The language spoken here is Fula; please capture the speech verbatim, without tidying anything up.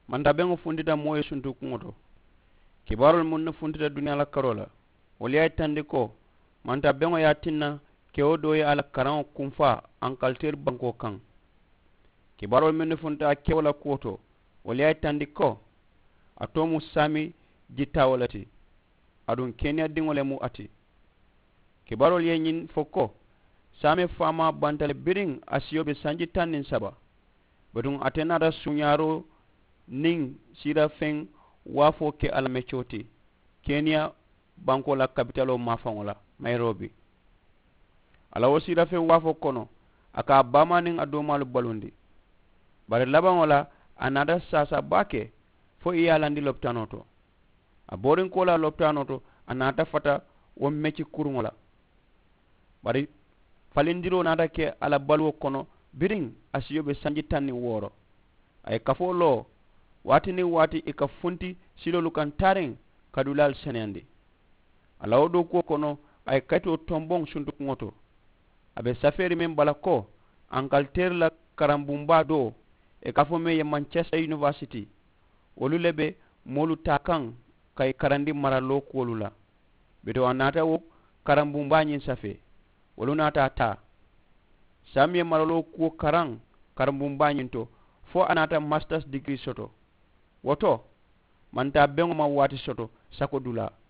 manta bengo fundita moye suntu kungoto kibarol mun fundita dunya la karola wali ay tandi ko manta bengo ya tinna ke o do ya ala karan kumfa an kalter banko kan kibarol mun fundita ke wala koto wali ay tandi ko atomu sami jitta walati adun kenya dingole mu ati kibarol ye nyin foko same fama bantale biring asiyobe sanji tanin saba badun atena da sunyaro ning sira feng wafo ke alamechoti kenya banko la capitalo mafangola nairobi alawo sira feng wafo kono aka bama ning adomalu balundi bare labangola anada sasa bake fo iyalandi loptanoto a borin kola loptanoto anata fata wo meci kurungola bari falindiro nada ke ala balwo kono biring asiyobe sanji tanni woro ay kafo lo wati ni wati ika funti silolu kan taren kadulal senende alawo do ko kono ay kato tombong suntu ngoto abe saferi men balako Angleterre la karambumba do e kafo me ye Manchester University wolulebe molu takan kay karandi maralo ko wolula bedo anata wo karambumba nyin safe wolunata ta samye maralo ko karang karambumba nyin to fo anata masters degree soto woto manta bengo ma wati soto sako dula